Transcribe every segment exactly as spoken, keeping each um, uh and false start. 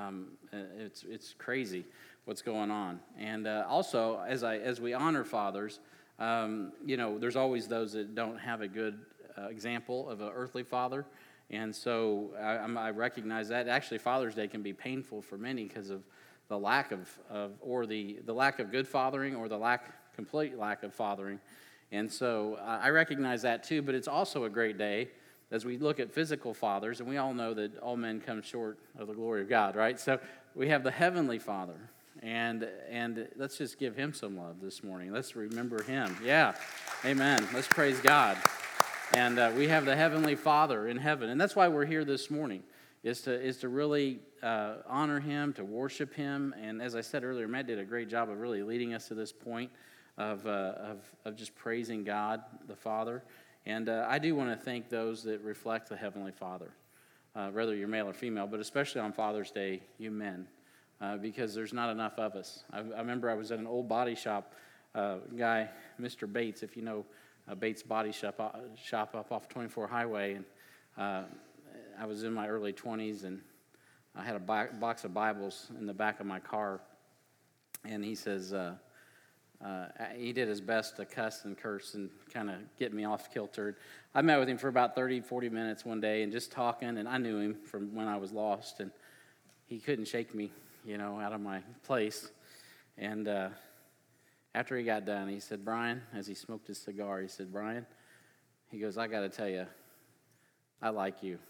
Um, it's it's crazy what's going on. And uh, also, as I as we honor fathers, um, you know, there's always those that don't have a good uh, example of an earthly father. And so I, I'm- I recognize that. Actually, Father's Day can be painful for many because of the lack of, of or the, the lack of good fathering or the lack complete lack of fathering. And so uh, I recognize that too, but it's also a great day as we look at physical fathers, and we all know that all men come short of the glory of God, right? So we have the Heavenly Father, and and let's just give him some love this morning. Let's remember him. Yeah, amen. Let's praise God. And uh, we have the Heavenly Father in heaven, and that's why we're here this morning, is to is to really uh, honor him, to worship him. And as I said earlier, Matt did a great job of really leading us to this point of uh, of, of just praising God, the Father. And uh, I do want to thank those that reflect the Heavenly Father, uh, whether you're male or female, but especially on Father's Day, you men, uh, because there's not enough of us. I, I remember I was at an old body shop uh, guy, Mister Bates, if you know uh, Bates Body Shop, uh, shop up off twenty-four Highway, and uh, I was in my early twenties, and I had a box of Bibles in the back of my car, and he says, uh, Uh, he did his best to cuss and curse and kind of get me off kilter. I met with him for about thirty, forty minutes one day and just talking, and I knew him from when I was lost, and he couldn't shake me, you know, out of my place. And uh, after he got done, he said, Brian, as he smoked his cigar, he said, Brian, he goes, I got to tell you, I like you.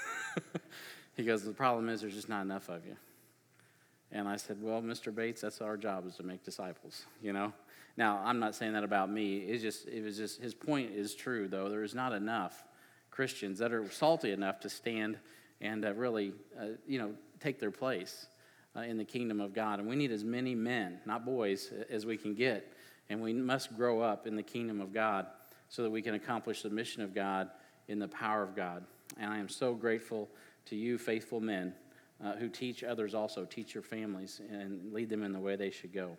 He goes, the problem is there's just not enough of you. And I said, well, Mister Bates, that's our job, is to make disciples, you know. Now, I'm not saying that about me. It's just, it was just, his point is true, though. There is not enough Christians that are salty enough to stand and uh, really, uh, you know, take their place uh, in the kingdom of God. And we need as many men, not boys, as we can get. And we must grow up in the kingdom of God so that we can accomplish the mission of God in the power of God. And I am so grateful to you, faithful men, Uh, who teach others also, teach your families, and lead them in the way they should go.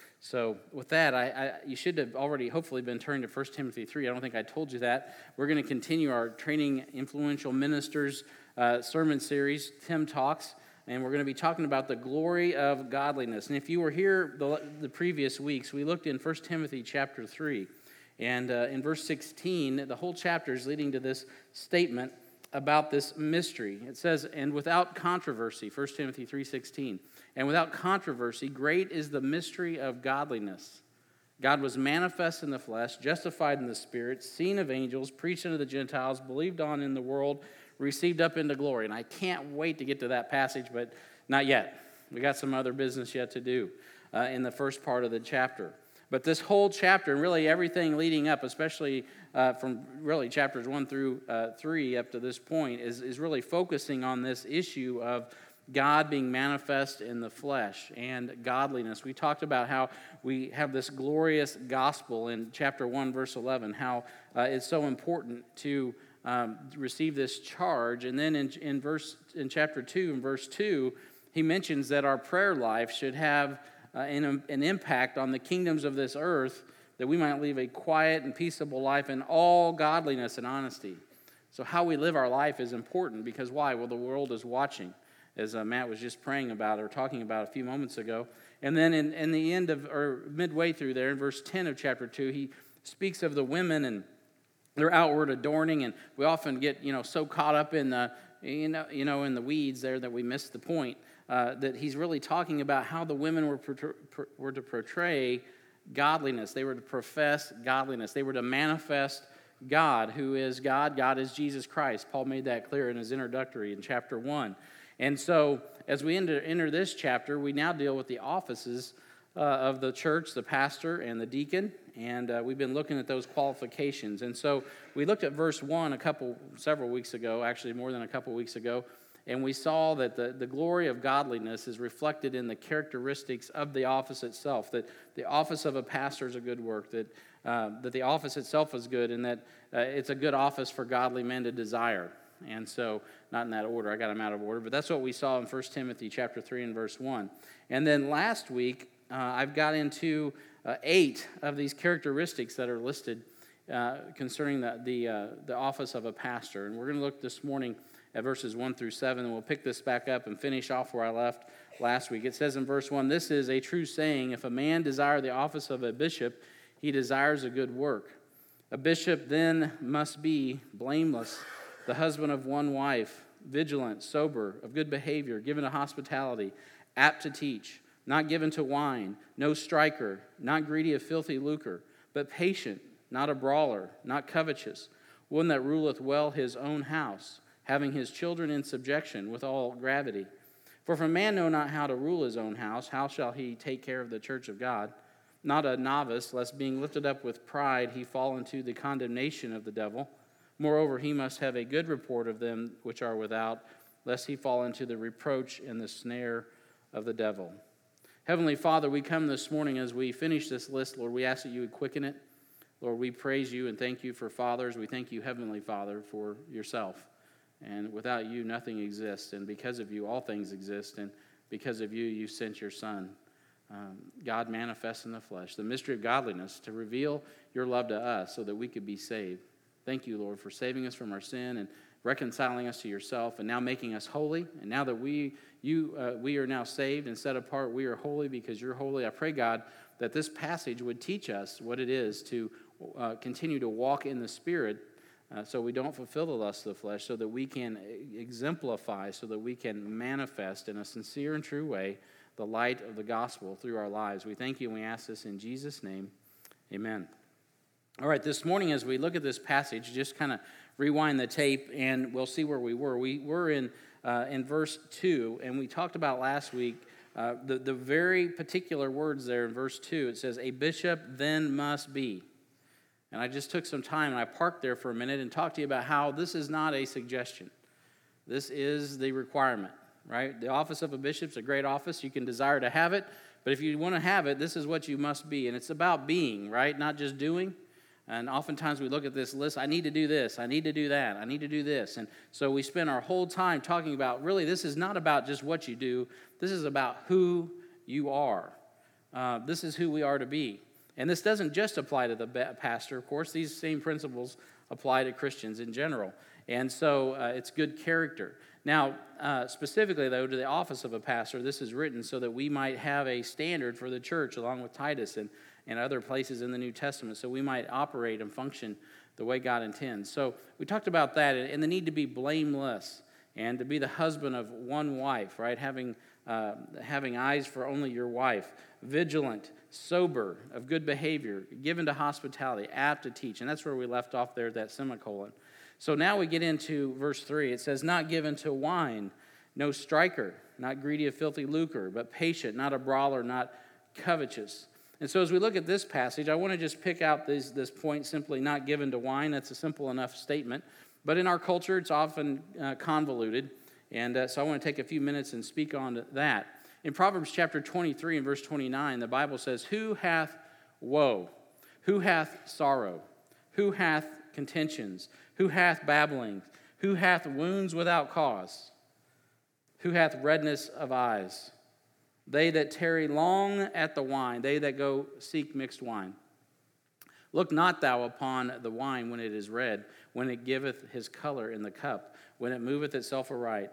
So with that, I, I, you should have already hopefully been turning to First Timothy three. I don't think I told you that. We're going to continue our Training Influential Ministers uh, sermon series, Tim Talks, and we're going to be talking about the glory of godliness. And if you were here the, the previous weeks, we looked in First Timothy chapter three, and uh, in verse sixteen, the whole chapter is leading to this statement about this mystery. It says, and without controversy, First Timothy three sixteen, and without controversy, great is the mystery of godliness. God was manifest in the flesh, justified in the spirit, seen of angels, preached unto the Gentiles, believed on in the world, received up into glory. And I can't wait to get to that passage, but not yet. We got some other business yet to do uh, in the first part of the chapter. But this whole chapter, and really everything leading up, especially uh, from really chapters one through uh, three up to this point, is, is really focusing on this issue of God being manifest in the flesh and godliness. We talked about how we have this glorious gospel in chapter one, verse eleven, how uh, it's so important to um, receive this charge. And then in, in, verse, in chapter two, in verse two, he mentions that our prayer life should have Uh, an, an impact on the kingdoms of this earth, that we might live a quiet and peaceable life in all godliness and honesty. So how we live our life is important, because why? Well, the world is watching, as uh, Matt was just praying about or talking about a few moments ago. And then in, in the end of, or midway through there, in verse ten of chapter two, he speaks of the women and their outward adorning, and we often get, you know, so caught up in the, you know, you know, in the weeds there that we miss the point. Uh, that he's really talking about how the women were, were to portray godliness. They were to profess godliness. They were to manifest God, who is God. God is Jesus Christ. Paul made that clear in his introductory in chapter one. And so as we enter, enter this chapter, we now deal with the offices uh, of the church, the pastor and the deacon. And uh, we've been looking at those qualifications. And so we looked at verse one a couple, several weeks ago, actually more than a couple weeks ago. And we saw that the, the glory of godliness is reflected in the characteristics of the office itself, that the office of a pastor is a good work, that uh, that the office itself is good, and that uh, it's a good office for godly men to desire. And so, not in that order, I got them out of order, but that's what we saw in First Timothy chapter three and verse one. And then last week, uh, I've got into uh, eight of these characteristics that are listed uh, concerning the, the, uh, the office of a pastor. And we're going to look this morning at verses one through seven, and we'll pick this back up and finish off where I left last week. It says in verse one, "This is a true saying, if a man desire the office of a bishop, he desires a good work. A bishop then must be blameless, the husband of one wife, vigilant, sober, of good behavior, given to hospitality, apt to teach, not given to wine, no striker, not greedy of filthy lucre, but patient, not a brawler, not covetous, one that ruleth well his own house, having his children in subjection with all gravity. For if a man know not how to rule his own house, how shall he take care of the church of God? Not a novice, lest being lifted up with pride he fall into the condemnation of the devil. Moreover, he must have a good report of them which are without, lest he fall into the reproach and the snare of the devil." Heavenly Father, we come this morning as we finish this list, Lord, we ask that you would quicken it. Lord, we praise you and thank you for fathers. We thank you, Heavenly Father, for yourself. And without you, nothing exists. And because of you, all things exist. And because of you, you sent your Son, um, God manifest in the flesh, the mystery of godliness, to reveal your love to us so that we could be saved. Thank you, Lord, for saving us from our sin and reconciling us to yourself, and now making us holy. And now that we you uh, we are now saved and set apart, we are holy because you're holy. I pray, God, that this passage would teach us what it is to uh, continue to walk in the Spirit, uh, so we don't fulfill the lust of the flesh, so that we can exemplify, so that we can manifest in a sincere and true way the light of the gospel through our lives. We thank you and we ask this in Jesus' name. Amen. All right, this morning as we look at this passage, just kind of rewind the tape and we'll see where we were. We were in uh, in verse two, and we talked about last week uh, the, the very particular words there in verse two. It says, "A bishop then must be." And I just took some time and I parked there for a minute and talked to you about how this is not a suggestion. This is the requirement, right? The office of a bishop is a great office. You can desire to have it, but if you want to have it, this is what you must be. And it's about being, right? Not just doing. And oftentimes we look at this list, I need to do this, I need to do that, I need to do this. And so we spend our whole time talking about, really, this is not about just what you do. This is about who you are. Uh, this is who we are to be. And this doesn't just apply to the pastor, of course. These same principles apply to Christians in general. And so uh, it's good character. Now, uh, specifically, though, to the office of a pastor, this is written so that we might have a standard for the church, along with Titus and and other places in the New Testament, so we might operate and function the way God intends. So we talked about that and the need to be blameless and to be the husband of one wife, right? Having uh, having eyes for only your wife, vigilant, sober, of good behavior, given to hospitality, apt to teach. And that's where we left off there, that semicolon. So now we get into verse three. It says, "Not given to wine, no striker, not greedy of filthy lucre, but patient, not a brawler, not covetous." And so as we look at this passage, I want to just pick out this, this point, simply not given to wine. That's a simple enough statement. But in our culture, it's often uh, convoluted. And uh, so I want to take a few minutes and speak on that. In Proverbs chapter twenty-three and verse twenty-nine, the Bible says, "Who hath woe? Who hath sorrow? Who hath contentions? Who hath babblings? Who hath wounds without cause? Who hath redness of eyes? They that tarry long at the wine, they that go seek mixed wine. Look not thou upon the wine when it is red, when it giveth his color in the cup, when it moveth itself aright.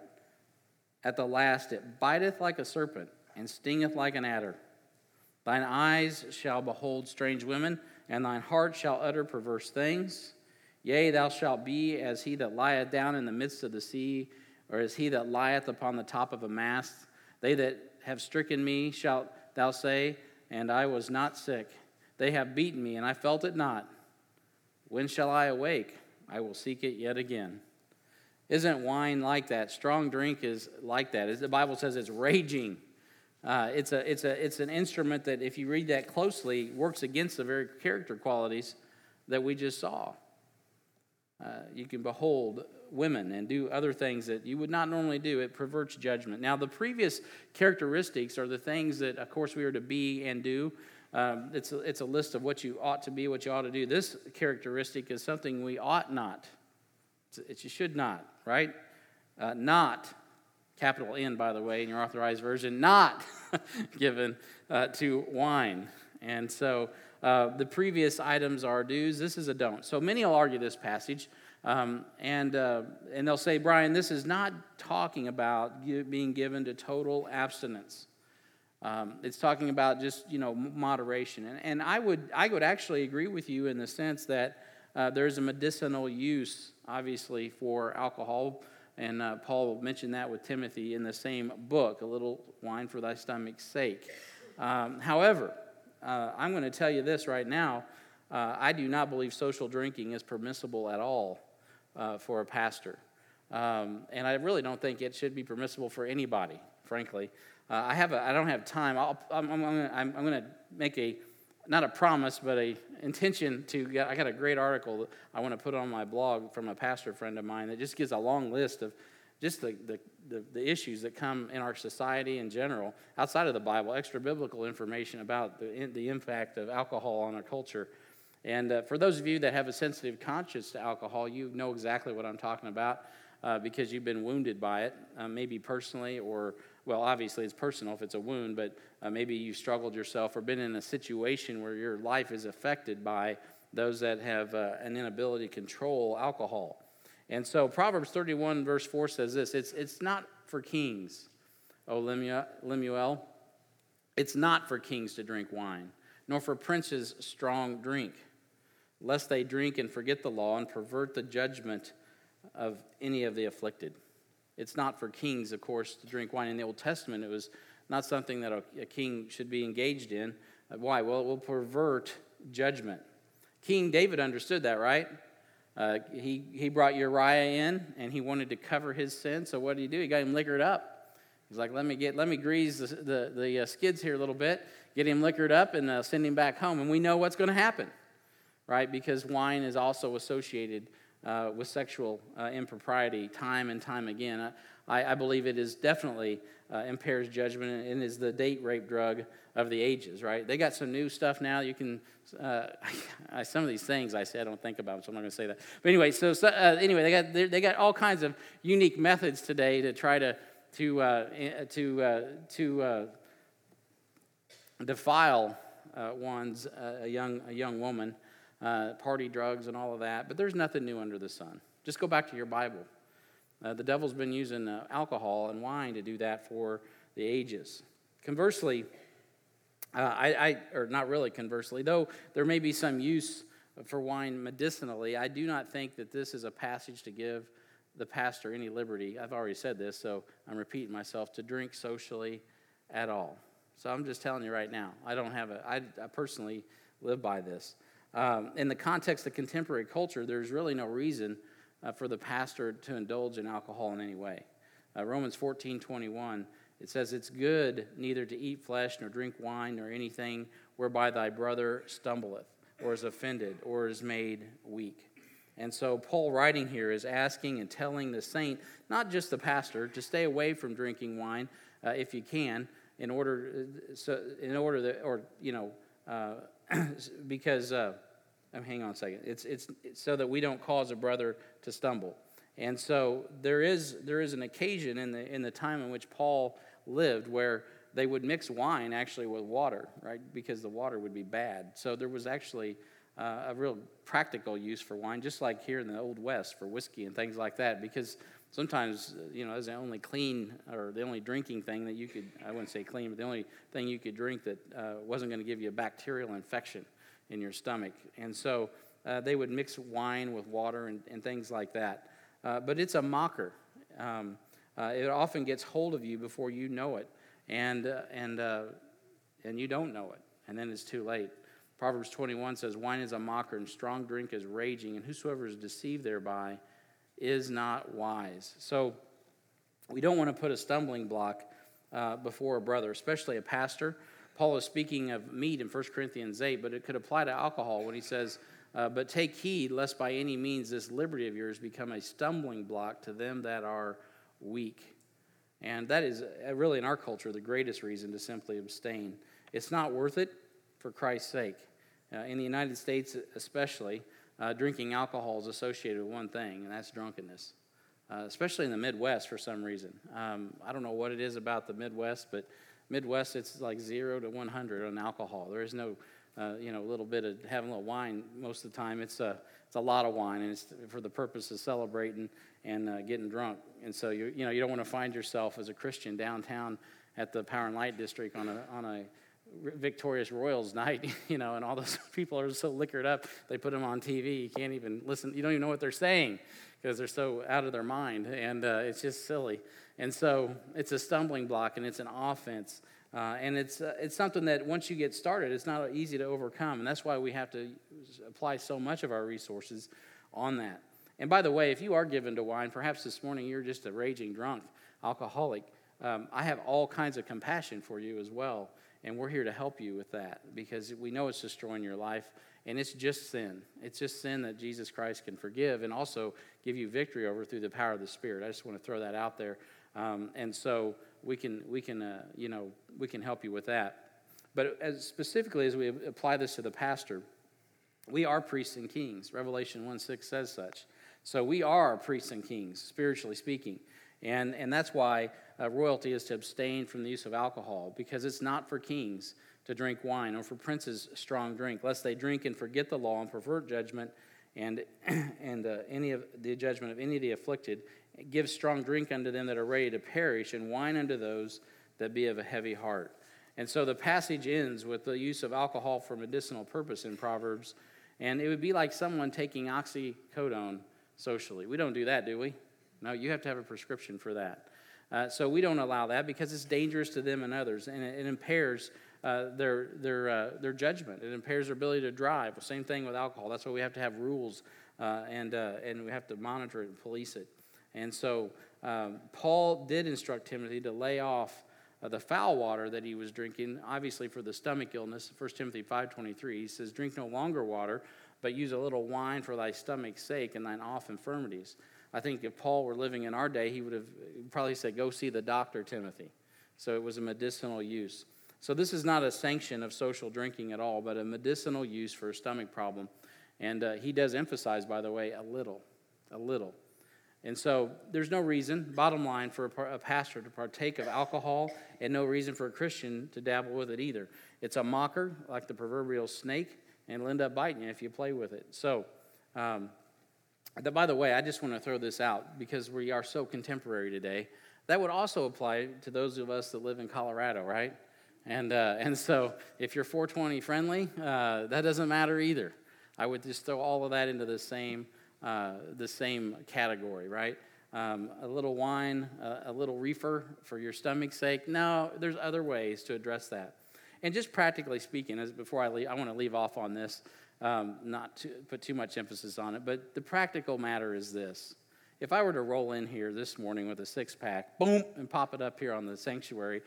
At the last it biteth like a serpent, and stingeth like an adder. Thine eyes shall behold strange women, and thine heart shall utter perverse things. Yea, thou shalt be as he that lieth down in the midst of the sea, or as he that lieth upon the top of a mast. They that have stricken me, shalt thou say, and I was not sick. They have beaten me, and I felt it not. When shall I awake? I will seek it yet again." Isn't wine like that? Strong drink is like that. As the Bible says, it's raging. Uh, it's a, it's a, it's an instrument that, if you read that closely, works against the very character qualities that we just saw. Uh, you can behold women and do other things that you would not normally do. It perverts judgment. Now, the previous characteristics are the things that, of course, we are to be and do. Um, it's, a, it's a list of what you ought to be, what you ought to do. This characteristic is something we ought not. It's, it's you should not, right? Uh, not, capital N, by the way, in your authorized version, not given uh, to wine. And so uh, the previous items are do's. This is a don't. So many will argue this passage Um, and uh, and they'll say, Brian, this is not talking about gi- being given to total abstinence. Um, it's talking about just, you know, moderation. And, and I would I would actually agree with you in the sense that uh, there's a medicinal use, obviously, for alcohol. And uh, Paul mentioned that with Timothy in the same book, a little wine for thy stomach's sake. Um, however, uh, I'm going to tell you this right now. Uh, I do not believe social drinking is permissible at all uh, for a pastor. Um, and I really don't think it should be permissible for anybody, frankly. Uh, I have a, I don't have time. I'll, I'm, I'm, gonna, I'm, I'm going to make a, not a promise, but a intention to get, I got a great article that I want to put on my blog from a pastor friend of mine that just gives a long list of just the, the, the, the issues that come in our society in general, outside of the Bible, extra biblical information about the, the impact of alcohol on our culture. And uh, for those of you that have a sensitive conscience to alcohol, you know exactly what I'm talking about. Uh, because you've been wounded by it, uh, maybe personally, or, well, obviously it's personal if it's a wound, but uh, maybe you struggled yourself or been in a situation where your life is affected by those that have uh, an inability to control alcohol. And so Proverbs thirty-one verse four says this, it's it's not for kings, O Lemuel, it's not for kings to drink wine, nor for princes strong drink, lest they drink and forget the law and pervert the judgment of any of the afflicted. It's not for kings, of course, to drink wine. In the Old Testament, it was not something that a, a king should be engaged in. Uh, why? Well, it will pervert judgment. King David understood that, right? Uh, he, he brought Uriah in, and he wanted to cover his sin, so what did he do? He got him liquored up. He's like, let me get, let me grease the, the, the uh, skids here a little bit, get him liquored up, and uh, send him back home. And we know what's going to happen, right? Because wine is also associated Uh, with sexual uh, impropriety time and time again. I, I believe it is definitely uh, impairs judgment and is the date rape drug of the ages, right? They got some new stuff now. You can, uh, I, some of these things I say I don't think about, so I'm not going to say that. But anyway, so, so uh, anyway, they got they got all kinds of unique methods today to try to to uh, to uh, to uh, defile uh, one's uh, a young a young woman. Uh, party drugs and all of that, but there's nothing new under the sun. Just go back to your Bible. Uh, the devil's been using uh, alcohol and wine to do that for the ages. Conversely, uh, I, I, or not really conversely, though there may be some use for wine medicinally, I do not think that this is a passage to give the pastor any liberty. I've already said this, so I'm repeating myself, to drink socially at all. So I'm just telling you right now, I don't have a, I, I personally live by this. Um, in the context of contemporary culture, there's really no reason uh, for the pastor to indulge in alcohol in any way. Uh, Romans fourteen twenty-one, it says, it's good neither to eat flesh nor drink wine nor anything whereby thy brother stumbleth or is offended or is made weak. And so Paul writing here is asking and telling the saint, not just the pastor, to stay away from drinking wine uh, if you can, in order, so in order that, or you know, uh, because, uh, um, hang on a second, it's, it's it's so that we don't cause a brother to stumble. And so there is there is an occasion in the in the time in which Paul lived where they would mix wine actually with water, right? Because the water would be bad. So there was actually uh, a real practical use for wine, just like here in the Old West for whiskey and things like that. Because sometimes, you know, it's the only clean or the only drinking thing that you could, I wouldn't say clean, but the only thing you could drink that uh, wasn't going to give you a bacterial infection in your stomach. And so uh, they would mix wine with water and, and things like that. Uh, but it's a mocker. Um, uh, it often gets hold of you before you know it, and uh, and uh, and you don't know it, and then it's too late. Proverbs twenty-one says, wine is a mocker, and strong drink is raging, and whosoever is deceived thereby is not wise. So we don't want to put a stumbling block uh, before a brother, especially a pastor. Paul is speaking of meat in First Corinthians eight, but it could apply to alcohol when he says, uh, but take heed lest by any means this liberty of yours become a stumbling block to them that are weak. And that is uh, really in our culture the greatest reason to simply abstain. It's not worth it for Christ's sake. Uh, in the United States especially, Uh, drinking alcohol is associated with one thing, and that's drunkenness, uh, especially in the Midwest for some reason. Um, I don't know what it is about the Midwest, but Midwest, it's like zero to one hundred on alcohol. There is no, uh, you know, little bit of having a little wine most of the time. It's uh, It's a lot of wine, and it's for the purpose of celebrating and uh, getting drunk. And so you you know you don't want to find yourself as a Christian downtown at the Power and Light District on a on a Victorious Royals night, you know, and all those people are so liquored up, they put them on T V. You can't even listen. You don't even know what they're saying because they're so out of their mind, and uh, it's just silly. And so it's a stumbling block, and it's an offense. Uh, and it's uh, it's something that once you get started, it's not easy to overcome, and that's why we have to apply so much of our resources on that. And by the way, if you are given to wine, perhaps this morning you're just a raging drunk, alcoholic, um, I have all kinds of compassion for you as well, and we're here to help you with that because we know it's destroying your life, and it's just sin. It's just sin that Jesus Christ can forgive and also give you victory over through the power of the Spirit. I just want to throw that out there, um, and so. We can, we can, uh, you know, we can help you with that. But as specifically as we apply this to the pastor, we are priests and kings. Revelation one six says such. So we are priests and kings, spiritually speaking. And and that's why uh, royalty is to abstain from the use of alcohol, because it's not for kings to drink wine or for princes strong drink, lest they drink and forget the law and pervert judgment and and uh, any of the judgment of any of the afflicted. Give strong drink unto them that are ready to perish, and wine unto those that be of a heavy heart. And so the passage ends with the use of alcohol for medicinal purpose in Proverbs, and it would be like someone taking oxycodone socially. We don't do that, do we? No, you have to have a prescription for that. Uh, so we don't allow that because it's dangerous to them and others, and it, it impairs uh, their their uh, their judgment. It impairs their ability to drive. Well, same thing with alcohol. That's why we have to have rules, uh, and uh, and we have to monitor it and police it. And so um, Paul did instruct Timothy to lay off uh, the foul water that he was drinking, obviously for the stomach illness. First Timothy five twenty-three, he says, drink no longer water, but use a little wine for thy stomach's sake and thine off infirmities. I think if Paul were living in our day, he would have probably said, go see the doctor, Timothy. So it was a medicinal use. So this is not a sanction of social drinking at all, but a medicinal use for a stomach problem. And uh, he does emphasize, by the way, a little, a little. And so there's no reason, bottom line, for a pastor to partake of alcohol and no reason for a Christian to dabble with it either. It's a mocker, like the proverbial snake, and it'll end up biting you if you play with it. So, um, the, by the way, I just want to throw this out because we are so contemporary today. That would also apply to those of us that live in Colorado, right? And uh, and so if you're four twenty friendly, uh, that doesn't matter either. I would just throw all of that into the same Uh, the same category, right? Um, a little wine, uh, a little reefer for your stomach's sake. No, there's other ways to address that. And just practically speaking, as before I leave, I want to leave off on this, um, not to put too much emphasis on it, but the practical matter is this. If I were to roll in here this morning with a six-pack, boom, and pop it up here on the sanctuary,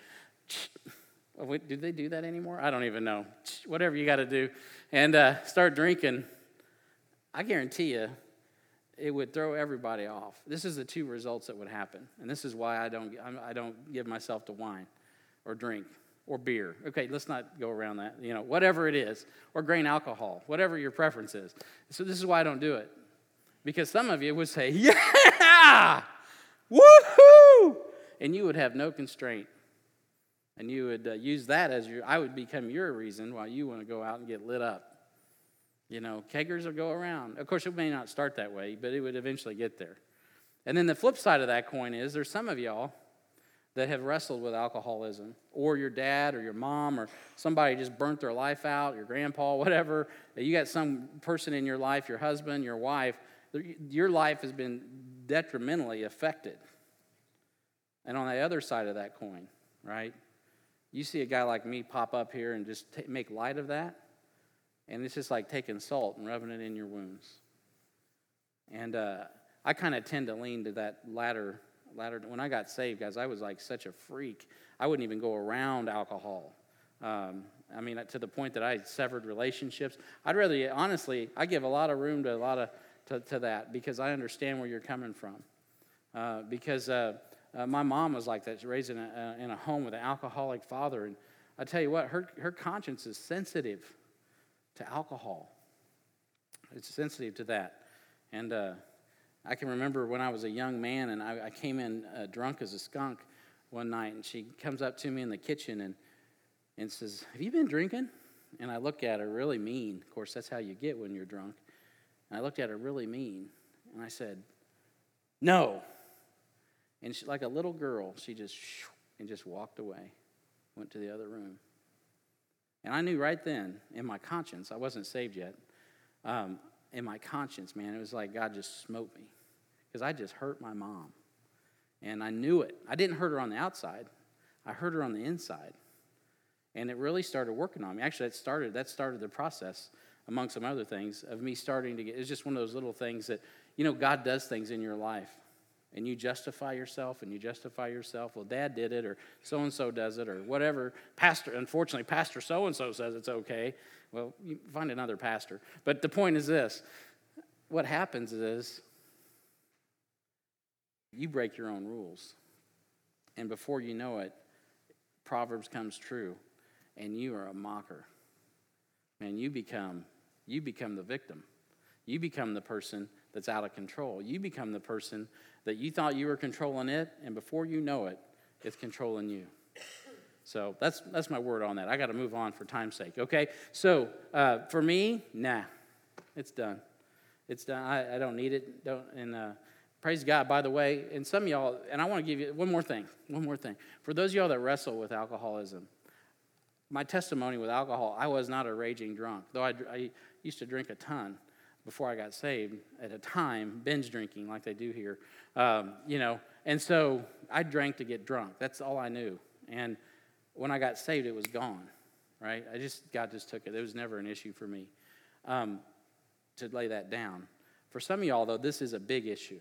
do they do that anymore? I don't even know. Whatever you got to do, and uh, start drinking, I guarantee you, it would throw everybody off. This is the two results that would happen, and this is why I don't I don't give myself to wine, or drink, or beer. Okay, let's not go around that. You know, whatever it is, or grain alcohol, whatever your preference is. So this is why I don't do it, because some of you would say, "Yeah, woohoo," and you would have no constraint, and you would uh, use that as your. I would become your reason why you want to go out and get lit up. You know, keggers will go around. Of course, it may not start that way, but it would eventually get there. And then the flip side of that coin is there's some of y'all that have wrestled with alcoholism, or your dad or your mom or somebody just burnt their life out, your grandpa, whatever. You got some person in your life, your husband, your wife, your life has been detrimentally affected. And on the other side of that coin, right, you see a guy like me pop up here and just t- make light of that. And it's just like taking salt and rubbing it in your wounds. And uh, I kind of tend to lean to that latter, latter. When I got saved, guys, I was like such a freak. I wouldn't even go around alcohol. Um, I mean, to the point that I severed relationships. I'd rather, honestly, I give a lot of room to a lot of to, to that because I understand where you're coming from. Uh, because uh, uh, my mom was like that, raised in a, uh, in a home with an alcoholic father, and I tell you what, her her conscience is sensitive to alcohol. It's sensitive to that. And uh, I can remember when I was a young man and I, I came in uh, drunk as a skunk one night, and she comes up to me in the kitchen and, and says, "Have you been drinking?" And I look at her really mean. Of course, that's how you get when you're drunk. And I looked at her really mean, and I said, no. And she, like a little girl, she just, and just walked away, went to the other room. And I knew right then, in my conscience, I wasn't saved yet, um, in my conscience, man, it was like God just smote me. Because I just hurt my mom. And I knew it. I didn't hurt her on the outside. I hurt her on the inside. And it really started working on me. Actually, that started, that started the process, among some other things, of me starting to get, it's just one of those little things that, you know, God does things in your life. And you justify yourself, and you justify yourself. Well, Dad did it, or so-and-so does it, or whatever. Pastor, unfortunately, Pastor so-and-so says it's okay. Well, you find another pastor. But the point is this. What happens is you break your own rules. And before you know it, Proverbs comes true, and you are a mocker. And you become, you become the victim. You become the person that's out of control. You become the person that you thought you were controlling it, and before you know it, it's controlling you. So that's that's my word on that. I got to move on for time's sake, okay? So uh, for me, nah, it's done. It's done. I, I don't need it. Don't and uh, praise God. By the way, and some of y'all, and I want to give you one more thing. One more thing. For those of y'all that wrestle with alcoholism, my testimony with alcohol, I was not a raging drunk, though I, I used to drink a ton before I got saved, at a time, binge drinking like they do here, um, you know, and so I drank to get drunk. That's all I knew. And when I got saved, it was gone, right? I just, God just took it. It was never an issue for me um, to lay that down. For some of y'all, though, this is a big issue.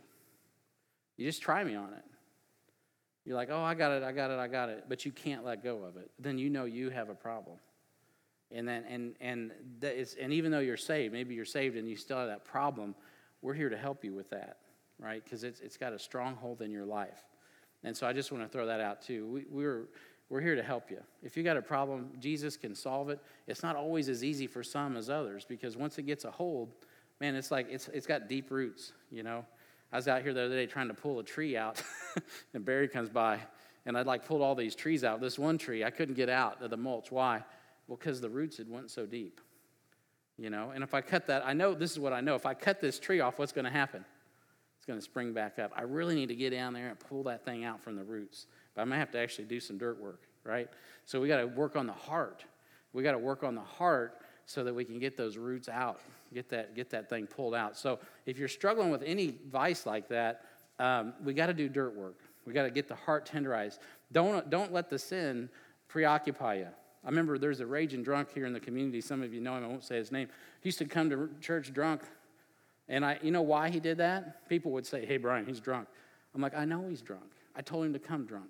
You just try me on it. You're like, oh, I got it, I got it, I got it, but you can't let go of it. Then you know you have a problem. And then, and and that is, and even though you're saved, maybe you're saved and you still have that problem, we're here to help you with that, right? Because it's it's got a stronghold in your life, and so I just want to throw that out too. We, we're we're here to help you. If you got a problem, Jesus can solve it. It's not always as easy for some as others, because once it gets a hold, man, it's like it's it's got deep roots. You know, I was out here the other day trying to pull a tree out, and Barry comes by, and I'd like pulled all these trees out. This one tree I couldn't get out of the mulch. Why? Well, because the roots had went so deep, you know. And if I cut that, I know, this is what I know. If I cut this tree off, what's going to happen? It's going to spring back up. I really need to get down there and pull that thing out from the roots. But I'm going to have to actually do some dirt work, right? So we got to work on the heart. We got to work on the heart so that we can get those roots out, get that get that thing pulled out. So if you're struggling with any vice like that, um, we got to do dirt work. We got to get the heart tenderized. Don't don't let the sin preoccupy you. I remember there's a raging drunk here in the community. Some of you know him. I won't say his name. He used to come to church drunk. And I, you know why he did that? People would say, hey, Brian, he's drunk. I'm like, I know he's drunk. I told him to come drunk.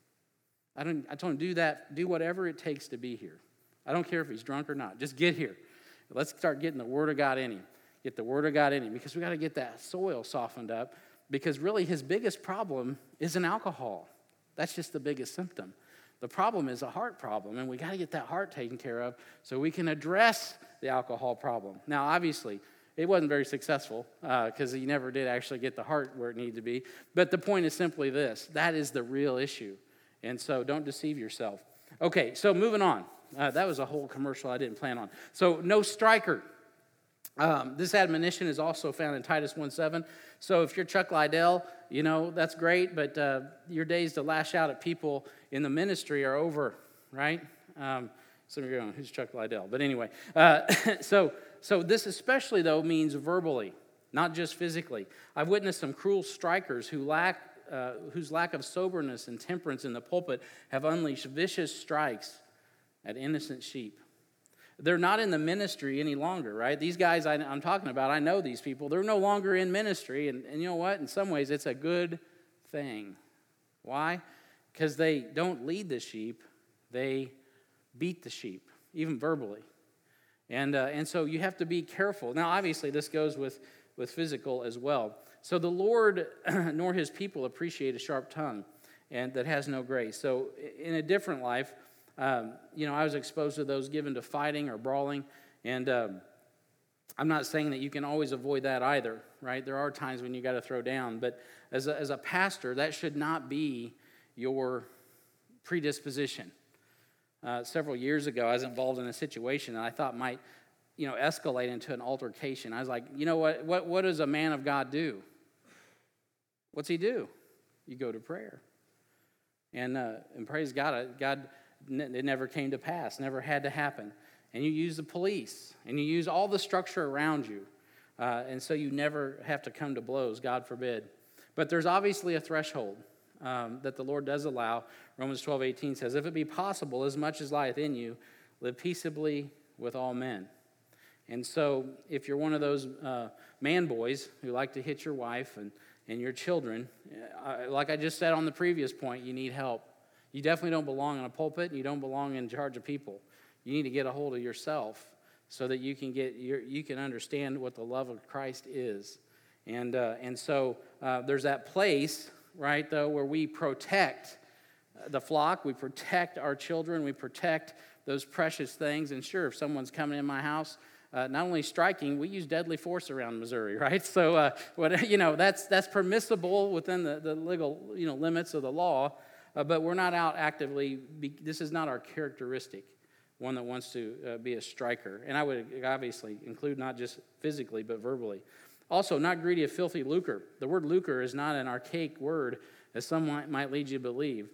I, didn't, I told him, do that. Do whatever it takes to be here. I don't care if he's drunk or not. Just get here. Let's start getting the Word of God in him. Get the Word of God in him. Because we got to get that soil softened up. Because really his biggest problem isn't alcohol. That's just the biggest symptom. The problem is a heart problem, and we got to get that heart taken care of so we can address the alcohol problem. Now, obviously, it wasn't very successful because uh, he never did actually get the heart where it needed to be. But the point is simply this. That is the real issue. And so don't deceive yourself. Okay, so moving on. Uh, that was a whole commercial I didn't plan on. So no striker. Um, this admonition is also found in Titus one seven. So if you're Chuck Liddell, you know, that's great, but uh, your days to lash out at people in the ministry are over, right? Um, some of you are going, who's Chuck Liddell? But anyway, uh, so so this especially, though, means verbally, not just physically. I've witnessed some cruel strikers who lack, uh, whose lack of soberness and temperance in the pulpit have unleashed vicious strikes at innocent sheep. They're not in the ministry any longer, right? These guys I, I'm talking about, I know these people. They're no longer in ministry, and, and you know what? In some ways, it's a good thing. Why? Because they don't lead the sheep. They beat the sheep, even verbally. And uh, and so you have to be careful. Now, obviously, this goes with, with physical as well. So the Lord nor his people appreciate a sharp tongue and that has no grace. So in a different life, um, you know, I was exposed to those given to fighting or brawling. And um, I'm not saying that you can always avoid that either, right? There are times when you got to throw down. But as a, as a pastor, that should not be your predisposition. Uh, several years ago, I was involved in a situation that I thought might you know, escalate into an altercation. I was like, you know what, what, what does a man of God do? What's he do? You go to prayer. And, uh, and praise God, God, it never came to pass, never had to happen. And you use the police, and you use all the structure around you. Uh, and so you never have to come to blows, God forbid. But there's obviously a threshold um, that the Lord does allow. Romans twelve eighteen says, if it be possible, as much as lieth in you, live peaceably with all men. And so if you're one of those uh, man boys who like to hit your wife and, and your children, uh, like I just said on the previous point, you need help. You definitely don't belong in a pulpit, and you don't belong in charge of people. You need to get a hold of yourself so that you can get your, you can understand what the love of Christ is. And uh, and so uh, there's that place, right, though, where we protect the flock, we protect our children, we protect those precious things. And sure, if someone's coming in my house, uh, not only striking, we use deadly force around Missouri, right? So uh, what you know that's that's permissible within the, the legal you know limits of the law, uh, but we're not out actively. Be, this is not our characteristic. One that wants to uh, be a striker. And I would obviously include not just physically, but verbally. Also, not greedy of filthy lucre. The word lucre is not an archaic word, as some might, might lead you to believe.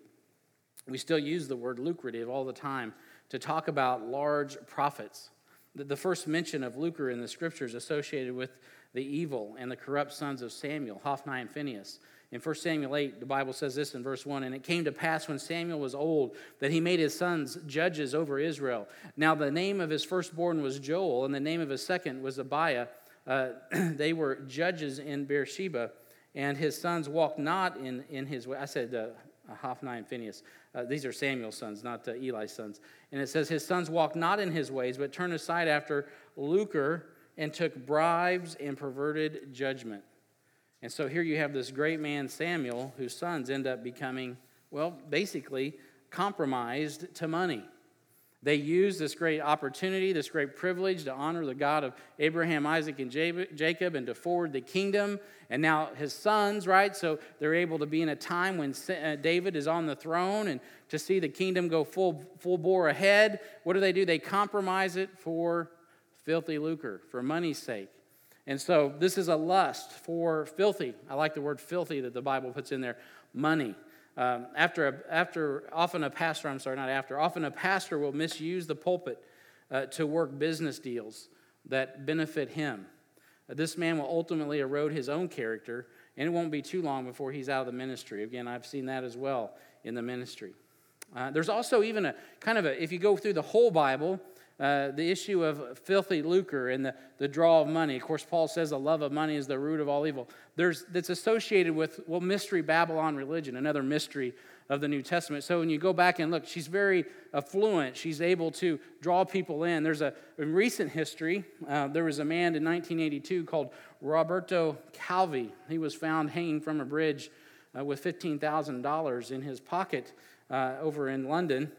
We still use the word lucrative all the time to talk about large profits. The, the first mention of lucre in the Scriptures associated with the evil and the corrupt sons of Samuel, Hophni and Phinehas. In First Samuel eight, the Bible says this in verse one, and it came to pass when Samuel was old that he made his sons judges over Israel. Now the name of his firstborn was Joel, and the name of his second was Abiah. Uh, they were judges in Beersheba, and his sons walked not in, in his way. I said uh, Hophni and Phinehas. Uh, these are Samuel's sons, not uh, Eli's sons. And it says, his sons walked not in his ways, but turned aside after lucre, and took bribes and perverted judgment. And so here you have this great man, Samuel, whose sons end up becoming, well, basically compromised to money. They use this great opportunity, this great privilege to honor the God of Abraham, Isaac, and Jacob and to forward the kingdom. And now his sons, right? So they're able to be in a time when David is on the throne and to see the kingdom go full, full bore ahead. What do they do? They compromise it for filthy lucre, for money's sake. And so this is a lust for filthy. I like the word filthy that the Bible puts in there. Money. Um, after, a, after often a pastor, I'm sorry, not after, often a pastor will misuse the pulpit uh, to work business deals that benefit him. Uh, this man will ultimately erode his own character, and it won't be too long before he's out of the ministry. Again, I've seen that as well in the ministry. Uh, there's also even a kind of a, if you go through the whole Bible, Uh, the issue of filthy lucre and the, the draw of money. Of course, Paul says the love of money is the root of all evil. There's that's associated with, well, mystery Babylon religion, another mystery of the New Testament. So when you go back and look, she's very affluent. She's able to draw people in. There's a, in recent history, uh, there was a man in nineteen eighty-two called Roberto Calvi. He was found hanging from a bridge uh, with fifteen thousand dollars in his pocket uh, over in London.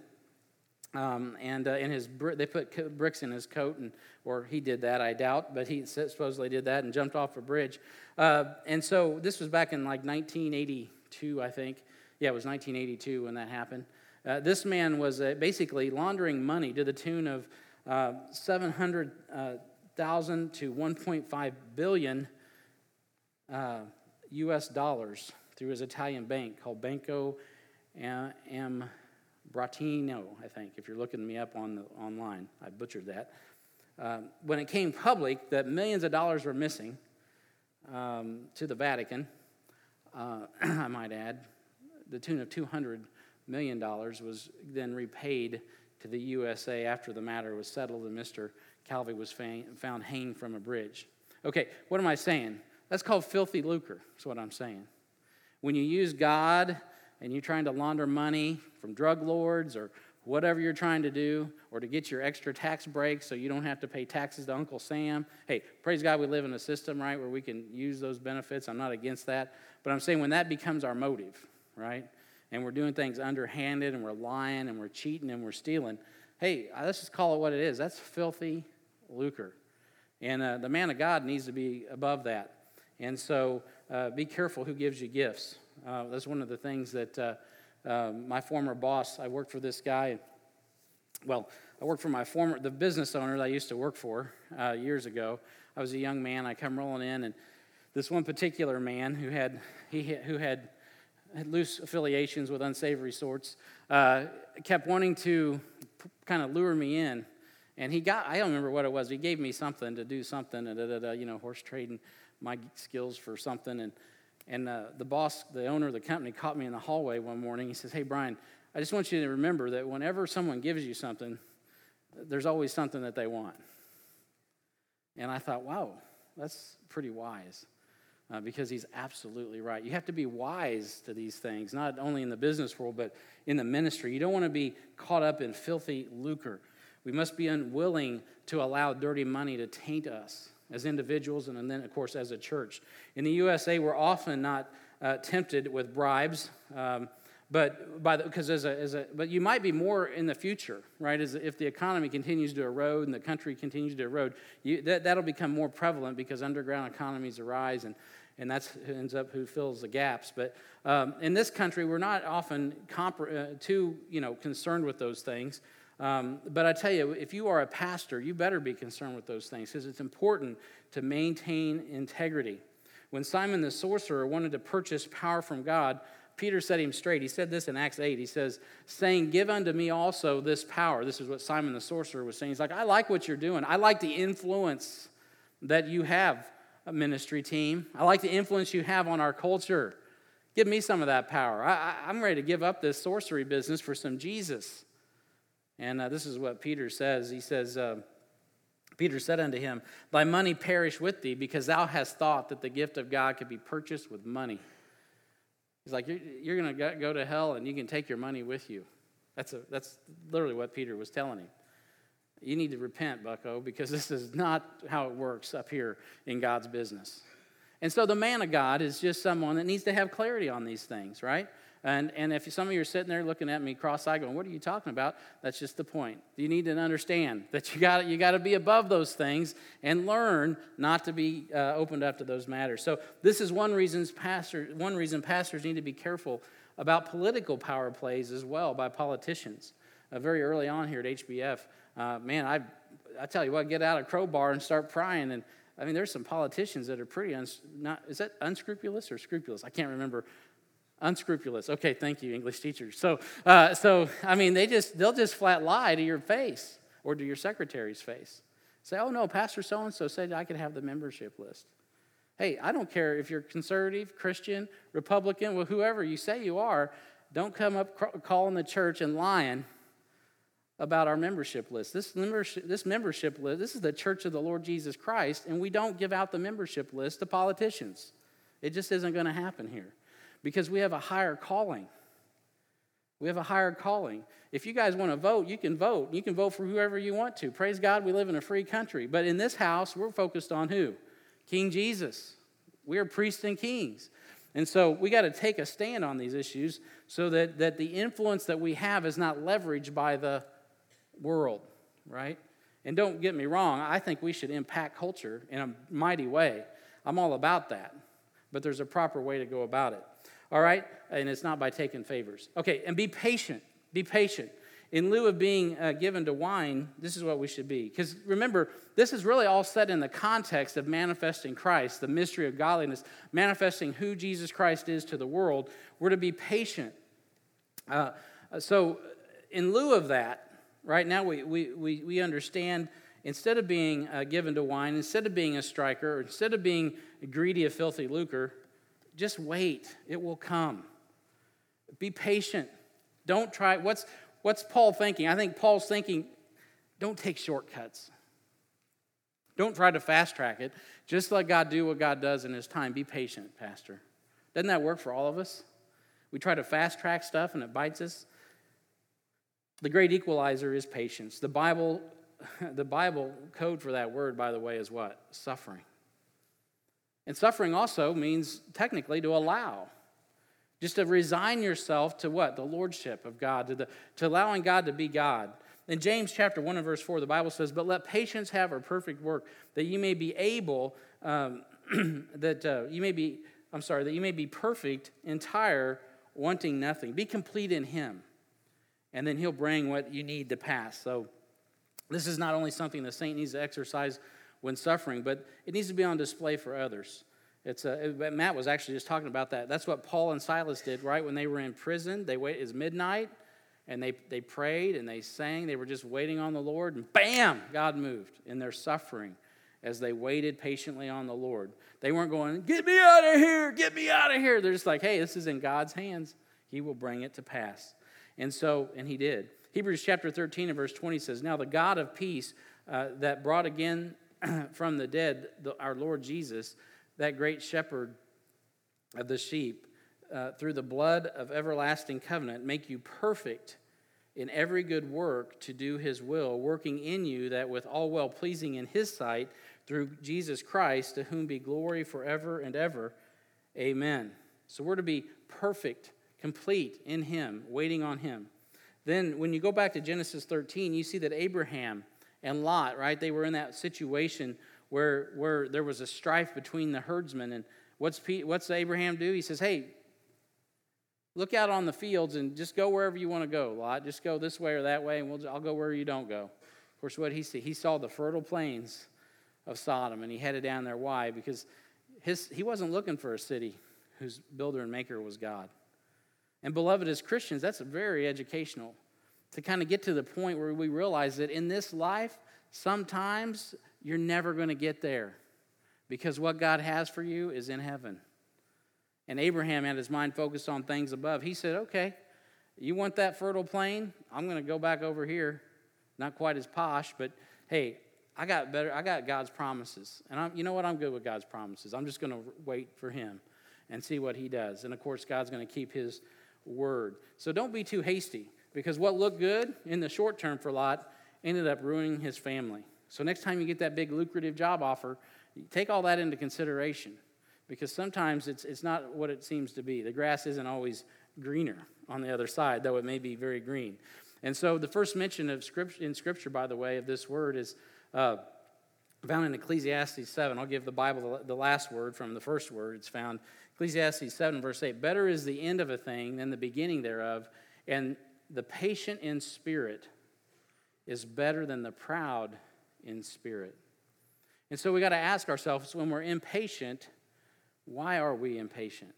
Um, and uh, in his they put bricks in his coat, and or he did that, I doubt, but he supposedly did that and jumped off a bridge. Uh, and so this was back in like nineteen eighty-two, I think. Yeah, it was nineteen eighty-two when that happened. Uh, this man was uh, basically laundering money to the tune of uh, seven hundred thousand uh, to one point five billion uh, U S dollars through his Italian bank called Banco Am. Bratino, I think, if you're looking me up on the, online. I butchered that. Um, when it came public that millions of dollars were missing um, to the Vatican, uh, I might add, the tune of two hundred million dollars was then repaid to the U S A after the matter was settled and Mister Calvi was found hanging from a bridge. Okay, what am I saying? That's called filthy lucre, that's what I'm saying. When you use God and you're trying to launder money from drug lords or whatever you're trying to do, or to get your extra tax breaks so you don't have to pay taxes to Uncle Sam. Hey, praise God we live in a system, right, where we can use those benefits. I'm not against that. But I'm saying when that becomes our motive, right, and we're doing things underhanded and we're lying and we're cheating and we're stealing, hey, let's just call it what it is. That's filthy lucre. And uh, the man of God needs to be above that. And so uh, be careful who gives you gifts. Uh, that's one of the things that uh, uh, my former boss, I worked for this guy, well, I worked for my former, the business owner that I used to work for uh, years ago. I was a young man. I come rolling in, and this one particular man who had he who had, had loose affiliations with unsavory sorts uh, kept wanting to p- kind of lure me in. And he got, I don't remember what it was. He gave me something to do something, da, da, da, you know, horse trading my skills for something. And and uh, the boss, the owner of the company, caught me in the hallway one morning. He says, "Hey, Brian, I just want you to remember that whenever someone gives you something, there's always something that they want." And I thought, wow, that's pretty wise. Uh, because he's absolutely right. You have to be wise to these things, not only in the business world, but in the ministry. You don't want to be caught up in filthy lucre. We must be unwilling to allow dirty money to taint us as individuals and then, of course, as a church. In the U S A, we're often not uh, tempted with bribes, um, but by the, because as a, as a, but you might be more in the future, right? As if the economy continues to erode and the country continues to erode, you, that that'll become more prevalent because underground economies arise, and and that's who ends up who fills the gaps. But um, in this country, we're not often comp- uh, too you know concerned with those things. Um, but I tell you, if you are a pastor, you better be concerned with those things because it's important to maintain integrity. When Simon the sorcerer wanted to purchase power from God, Peter set him straight. He said this in Acts eight. He says, saying, "Give unto me also this power." This is what Simon the sorcerer was saying. He's like, I like what you're doing. I like the influence that you have, a ministry team. I like the influence you have on our culture. Give me some of that power. I, I, I'm ready to give up this sorcery business for some Jesus. And uh, this is what Peter says. He says, uh, Peter said unto him, "Thy money perish with thee, because thou hast thought that the gift of God could be purchased with money." He's like, you're, you're going to go to hell and you can take your money with you. That's a, that's literally what Peter was telling him. You need to repent, bucko, because this is not how it works up here in God's business. And so the man of God is just someone that needs to have clarity on these things, right? And and if some of you are sitting there looking at me cross-eyed going, "What are you talking about?" That's just the point. You need to understand that you got you got to be above those things and learn not to be uh, opened up to those matters. So this is one reason pastor one reason pastors need to be careful about political power plays as well by politicians. Uh, very early on here at H B F, uh, man, I I tell you what, get out a crowbar and start prying. And I mean, there's some politicians that are pretty uns- not is that unscrupulous or scrupulous? I can't remember. Unscrupulous. Okay, thank you, English teachers. So, uh, so I mean, they just they'll just flat lie to your face or to your secretary's face. Say, "Oh no, Pastor so and so said I could have the membership list." Hey, I don't care if you're conservative, Christian, Republican, well, whoever you say you are. Don't come up cr- calling the church and lying about our membership list. This membership, this membership list. This is the Church of the Lord Jesus Christ, and we don't give out the membership list to politicians. It just isn't going to happen here. Because we have a higher calling. We have a higher calling. If you guys want to vote, you can vote. You can vote for whoever you want to. Praise God, we live in a free country. But in this house, we're focused on who? King Jesus. We are priests and kings. And so we got to take a stand on these issues so that, that the influence that we have is not leveraged by the world, right? And don't get me wrong, I think we should impact culture in a mighty way. I'm all about that. But there's a proper way to go about it. All right? And it's not by taking favors. Okay, and be patient. Be patient. In lieu of being uh, given to wine, this is what we should be. Because remember, this is really all set in the context of manifesting Christ, the mystery of godliness, manifesting who Jesus Christ is to the world. We're to be patient. Uh, so in lieu of that, right now we, we, we, we understand instead of being uh, given to wine, instead of being a striker, or instead of being greedy of filthy lucre, just wait. It will come. Be patient. Don't try. What's what's Paul thinking? I think Paul's thinking, don't take shortcuts. Don't try to fast track it. Just let God do what God does in his time. Be patient, Pastor. Doesn't that work for all of us? We try to fast track stuff and it bites us. The great equalizer is patience. The Bible, the Bible code for that word, by the way, is what? Suffering. And suffering also means technically to allow. Just to resign yourself to what? The lordship of God, to, the, to allowing God to be God. In James chapter one and verse four, the Bible says, "But let patience have her perfect work, that you may be able, um, that uh, you may be, I'm sorry, that you may be perfect, entire, wanting nothing. Be complete in him." and then he'll bring what you need to pass. So this is not only something the saint needs to exercise when suffering, but it needs to be on display for others. It's a, Matt was actually just talking about that. That's what Paul and Silas did, right? When they were in prison, they wait. It's midnight, and they, they prayed and they sang. They were just waiting on the Lord, and bam, God moved in their suffering as they waited patiently on the Lord. They weren't going, get me out of here, get me out of here. They're just like, hey, this is in God's hands. He will bring it to pass. And so, and he did. Hebrews chapter thirteen and verse twenty says, now the God of peace uh, that brought again from the dead the, our Lord Jesus, that great shepherd of the sheep, uh, through the blood of everlasting covenant, make you perfect in every good work to do his will, working in you that with all well-pleasing in his sight, through Jesus Christ, to whom be glory forever and ever. Amen. So we're to be perfect, complete in him, waiting on him. Then when you go back to Genesis thirteen, you see that Abraham and Lot, right, they were in that situation where, where there was a strife between the herdsmen. And what's, Pete, what's Abraham do? He says, hey, look out on the fields and just go wherever you want to go, Lot. Just go this way or that way, and we'll, I'll go where you don't go. Of course, what he see? He saw the fertile plains of Sodom, and he headed down there. Why? Because his, he wasn't looking for a city whose builder and maker was God. And beloved, as Christians, that's very educational to kind of get to the point where we realize that in this life, sometimes you're never going to get there because what God has for you is in heaven. And Abraham had his mind focused on things above. He said, okay, you want that fertile plain? I'm going to go back over here. Not quite as posh, but hey, I got better. I got God's promises. And I'm, you know what? I'm good with God's promises. I'm just going to wait for him and see what he does. And of course, God's going to keep his word. So don't be too hasty, because what looked good in the short term for Lot ended up ruining his family. So next time you get that big lucrative job offer, take all that into consideration, because sometimes it's it's not what it seems to be. The grass isn't always greener on the other side, though it may be very green. And so the first mention of scripture, in Scripture, by the way, of this word is uh, found in Ecclesiastes seven. I'll give the Bible the last word from the first word. It's found Ecclesiastes seven, verse eight. Better is the end of a thing than the beginning thereof, and the patient in spirit is better than the proud in spirit. And so we got to ask ourselves, when we're impatient, why are we impatient?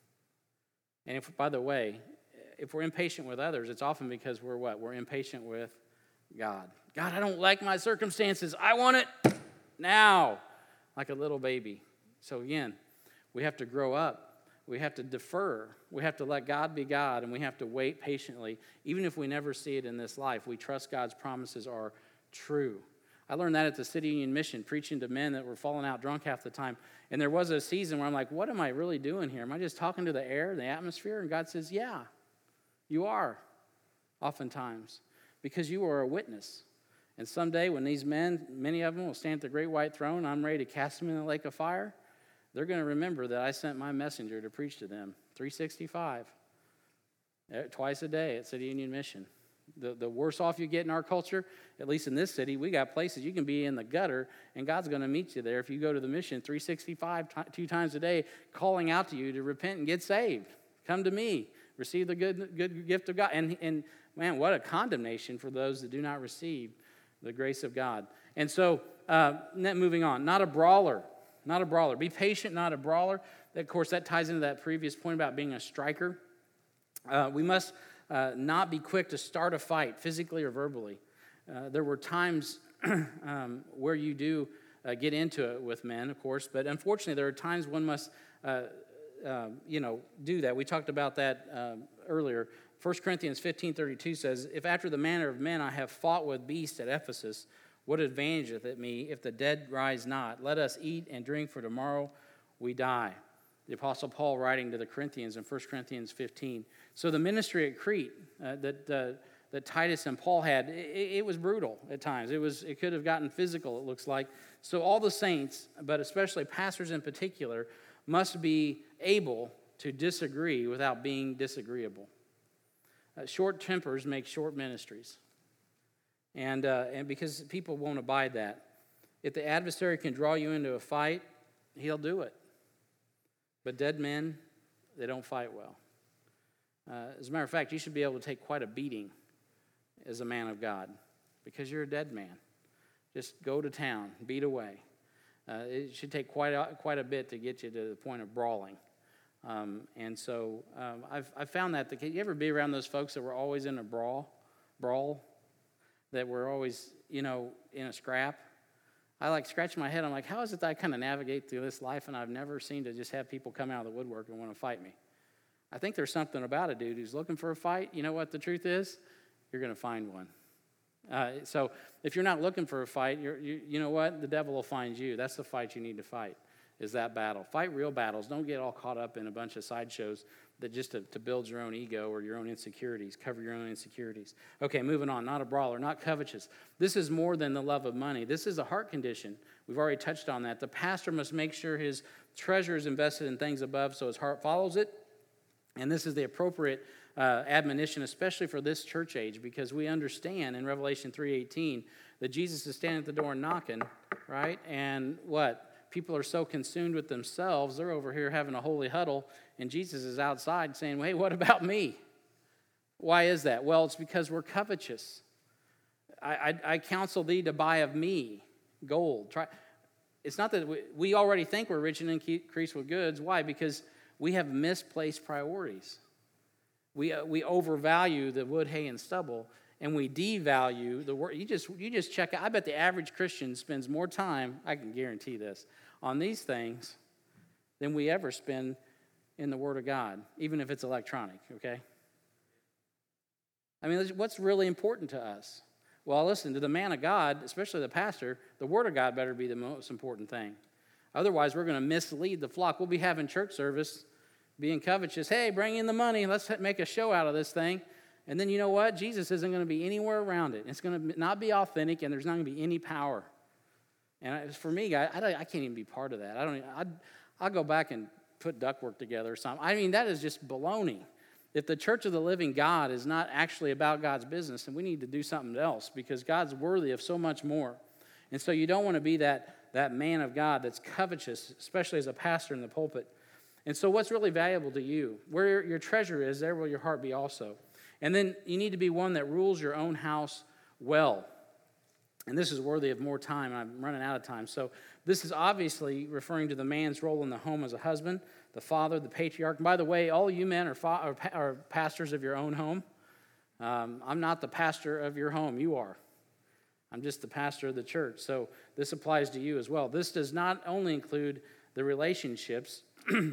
And if, by the way, if we're impatient with others, it's often because we're what? We're impatient with God. God, I don't like my circumstances. I want it now, like a little baby. So again, we have to grow up. We have to defer. We have to let God be God, and we have to wait patiently. Even if we never see it in this life, we trust God's promises are true. I learned that at the City Union Mission, preaching to men that were falling out drunk half the time. And there was a season where I'm like, what am I really doing here? Am I just talking to the air, the atmosphere? And God says, yeah, you are, oftentimes, because you are a witness. And someday when these men, many of them will stand at the great white throne, and I'm ready to cast them in the lake of fire, they're going to remember that I sent my messenger to preach to them three sixty-five, twice a day at City Union Mission. The, the worse off you get in our culture, at least in this city, we got places you can be in the gutter, and God's going to meet you there if you go to the mission three sixty-five, t- two times a day, calling out to you to repent and get saved. Come to me. Receive the good, good gift of God. And, and man, what a condemnation for those that do not receive the grace of God. And so, uh, moving on, not a brawler. Not a brawler. Be patient, not a brawler. Of course, that ties into that previous point about being a striker. Uh, we must uh, not be quick to start a fight, physically or verbally. Uh, there were times um, where you do uh, get into it with men, of course, but unfortunately, there are times one must, uh, uh, you know, do that. We talked about that uh, earlier. First Corinthians fifteen thirty-two says, if after the manner of men I have fought with beasts at Ephesus, what advantageth it me if the dead rise not? Let us eat and drink, for tomorrow we die. The Apostle Paul writing to the Corinthians in First Corinthians fifteen. So the ministry at Crete uh, that uh, that Titus and Paul had, it, it was brutal at times. It was it could have gotten physical, it looks like. So all the saints, but especially pastors in particular, must be able to disagree without being disagreeable. Uh, short tempers make short ministries. And uh, and because people won't abide that. If the adversary can draw you into a fight, he'll do it. But dead men, they don't fight well. Uh, as a matter of fact, you should be able to take quite a beating as a man of God, because you're a dead man. Just go to town, beat away. Uh, it should take quite a, quite a bit to get you to the point of brawling. Um, and so um, I've, I've found that. The, you ever be around those folks that were always in a brawl, brawl, that were always, you know, in a scrap? I like scratch my head. I'm like, how is it that I kind of navigate through this life and I've never seemed to just have people come out of the woodwork and want to fight me? I think there's something about a dude who's looking for a fight. You know what the truth is? You're going to find one. Uh, so if you're not looking for a fight, you're, you you know what? The devil will find you. That's the fight you need to fight, is that battle. Fight real battles. Don't get all caught up in a bunch of sideshows that just to, to build your own ego or your own insecurities, cover your own insecurities. Okay, moving on. Not a brawler, not covetous. This is more than the love of money. This is a heart condition. We've already touched on that. The pastor must make sure his treasure is invested in things above so his heart follows it. And this is the appropriate uh, admonition, especially for this church age, because we understand in Revelation three eighteen that Jesus is standing at the door and knocking, right? And what? People are so consumed with themselves, they're over here having a holy huddle, and Jesus is outside saying, hey, what about me? Why is that? Well, it's because we're covetous. I, I, I counsel thee to buy of me gold. Try. It's not that we, we already think we're rich and increased with goods. Why? Because we have misplaced priorities. We uh, we overvalue the wood, hay, and stubble, and we devalue the word. You just you just check out. I bet the average Christian spends more time, I can guarantee this, on these things than we ever spend in the Word of God, even if it's electronic, okay? I mean, what's really important to us? Well, listen, to the man of God, especially the pastor, the Word of God better be the most important thing. Otherwise, we're going to mislead the flock. We'll be having church service, being covetous. Hey, bring in the money. Let's make a show out of this thing. And then you know what? Jesus isn't going to be anywhere around it. It's going to not be authentic, and there's not going to be any power. And for me, I, I, I can't even be part of that. I don't. I'd, I'll go back and put ductwork together or something. I mean, that is just baloney. If the church of the living God is not actually about God's business, then we need to do something else, because God's worthy of so much more. And so you don't want to be that, that man of God that's covetous, especially as a pastor in the pulpit. And so what's really valuable to you? Where your treasure is, there will your heart be also. And then you need to be one that rules your own house well. And this is worthy of more time, and I'm running out of time. So this is obviously referring to the man's role in the home as a husband, the father, the patriarch. And by the way, all you men are, fa- are, pa- are pastors of your own home. Um, I'm not the pastor of your home. You are. I'm just the pastor of the church. So this applies to you as well. This does not only include the relationships.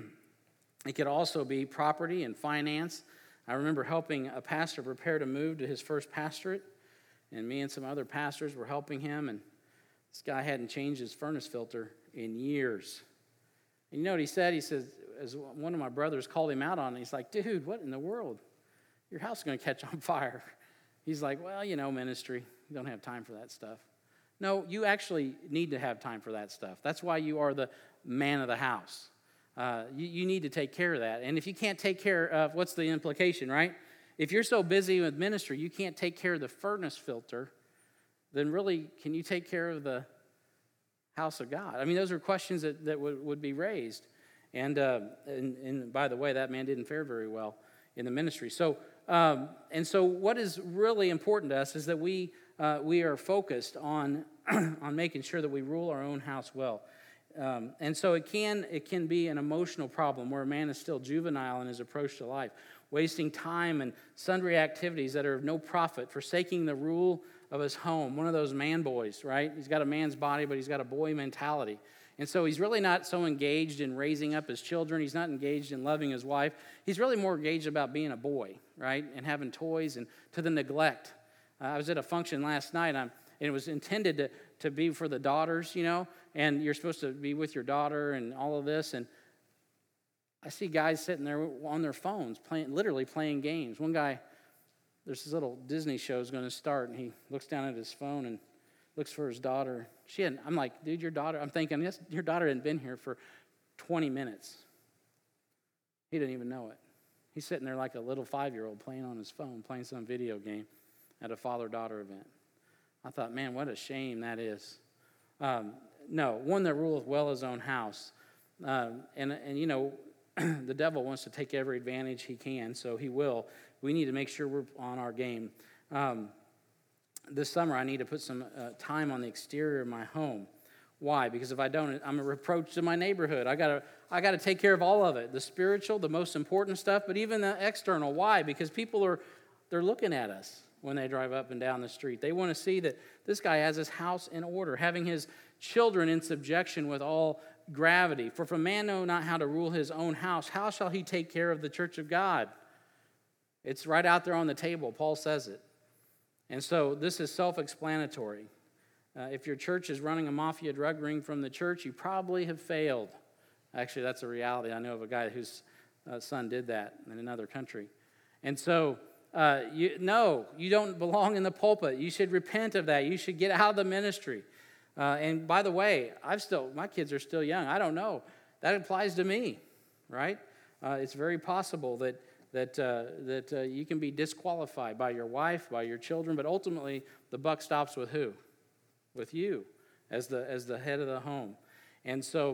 It could also be property and finance. I remember helping a pastor prepare to move to his first pastorate, and me and some other pastors were helping him, and this guy hadn't changed his furnace filter in years. And you know what he said? He says, as one of my brothers called him out on it, he's like, dude, what in the world? Your house is going to catch on fire. He's like, well, you know, ministry. You don't have time for that stuff. No, you actually need to have time for that stuff. That's why you are the man of the house. Uh, you, you need to take care of that. And if you can't take care of, what's the implication, right? If you're so busy with ministry, you can't take care of the furnace filter, then really, can you take care of the house of God? I mean, those are questions that, that would, would be raised. And, uh, and, and by the way, that man didn't fare very well in the ministry. So, um, and so what is really important to us is that we, uh, we are focused on, on making sure that we rule our own house well. Um, and so it can it can be an emotional problem where a man is still juvenile in his approach to life, wasting time and sundry activities that are of no profit, forsaking the rule of his home. One of those man boys, right? He's got a man's body, but he's got a boy mentality. And so he's really not so engaged in raising up his children. He's not engaged in loving his wife. He's really more engaged about being a boy, right? And having toys, and to the neglect. Uh, I was at a function last night, and it was intended to, to be for the daughters, you know, and you're supposed to be with your daughter and all of this. And I see guys sitting there on their phones, playing, literally playing games. One guy, there's this little Disney show is going to start, and he looks down at his phone and looks for his daughter. She hadn't, I'm like, dude, your daughter, I'm thinking, yes, your daughter hadn't been here for twenty minutes. He didn't even know it. He's sitting there like a little five-year-old playing on his phone, playing some video game at a father-daughter event. I thought, man, what a shame that is. Um, no, one that ruleth well his own house. Um, and, and, you know, the devil wants to take every advantage he can, so he will. We need to make sure we're on our game. Um, this summer I need to put some uh, time on the exterior of my home. Why? Because if I don't, I'm a reproach to my neighborhood. I gotta, I gotta take care of all of it, the spiritual, the most important stuff, but even the external. Why? Because people are, they're looking at us when they drive up and down the street. They want to see that this guy has his house in order, having his children in subjection with all gravity. For if a man know not how to rule his own house, how shall he take care of the church of God? It's right out there on the table. Paul says it. And so this is self-explanatory. Uh, if your church is running a mafia drug ring from the church, you probably have failed. Actually, that's a reality. I know of a guy whose uh, son did that in another country. And so, uh, you, no, you don't belong in the pulpit. You should repent of that. You should get out of the ministry. Uh, and by the way, I've still, my kids are still young. I don't know. That applies to me, right? Uh, it's very possible that that uh, that uh, you can be disqualified by your wife, by your children, but ultimately the buck stops with who? With you, as the as the head of the home. And so,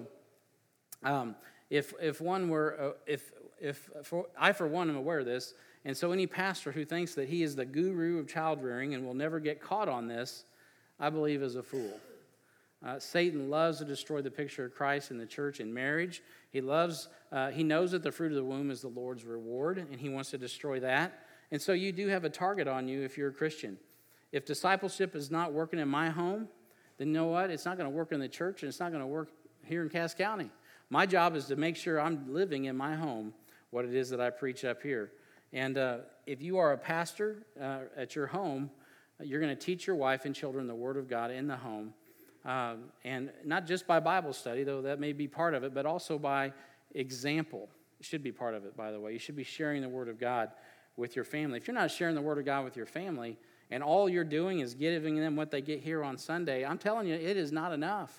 um, if if one were uh, if if for, I for one am aware of this, and so any pastor who thinks that he is the guru of child rearing and will never get caught on this, I believe is a fool. Uh, Satan loves to destroy the picture of Christ in the church and marriage. He loves, uh, he knows that the fruit of the womb is the Lord's reward, and he wants to destroy that. And so you do have a target on you if you're a Christian. If discipleship is not working in my home, then you know what? It's not going to work in the church, and it's not going to work here in Cass County. My job is to make sure I'm living in my home what it is that I preach up here. And uh, if you are a pastor uh, at your home, you're going to teach your wife and children the Word of God in the home. Um, and not just by Bible study, though that may be part of it, but also by example. It should be part of it, by the way. You should be sharing the Word of God with your family. If you're not sharing the Word of God with your family, and all you're doing is giving them what they get here on Sunday, I'm telling you, it is not enough.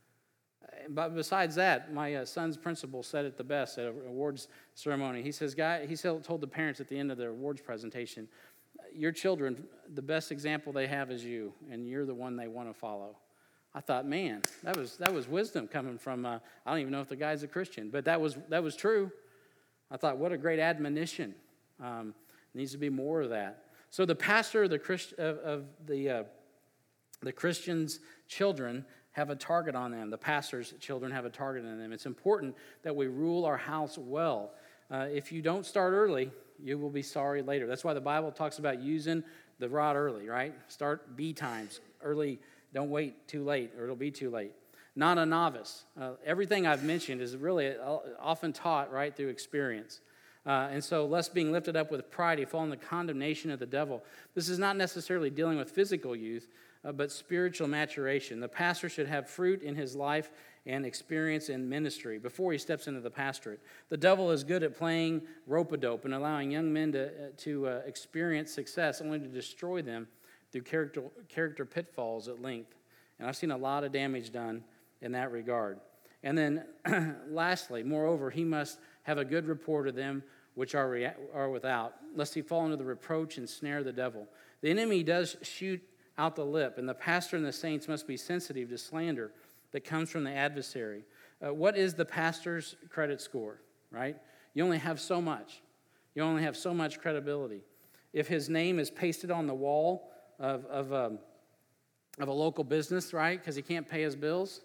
But besides that, my uh, son's principal said it the best at an awards ceremony. He says, "Guy," he told the parents at the end of their awards presentation, your children, the best example they have is you, and you're the one they want to follow. I thought, man, that was that was wisdom coming from, uh, I don't even know if the guy's a Christian, but that was that was true. I thought, what a great admonition. Um, needs to be more of that. So the pastor of the, Christ, of, of the, uh, the Christian's children have a target on them. The pastor's children have a target on them. It's important that we rule our house well. Uh, if you don't start early, you will be sorry later. That's why the Bible talks about using the rod early, right? Start B times early. Don't wait too late, or it'll be too late. Not a novice. Uh, everything I've mentioned is really often taught right through experience. Uh, and so, lest being lifted up with pride, you fall in the condemnation of the devil. This is not necessarily dealing with physical youth, uh, but spiritual maturation. The pastor should have fruit in his life and experience in ministry before he steps into the pastorate. The devil is good at playing rope-a-dope and allowing young men to, uh, to uh, experience success only to destroy them through character, character pitfalls at length. And I've seen a lot of damage done in that regard. And then lastly, moreover, he must have a good report of them which are, rea- are without, lest he fall into the reproach and snare of the devil. The enemy does shoot out the lip, and the pastor and the saints must be sensitive to slander that comes from the adversary. Uh, what is the pastor's credit score, right? You only have so much. You only have so much credibility. If his name is pasted on the wall of of, um, of a local business, right, because he can't pay his bills,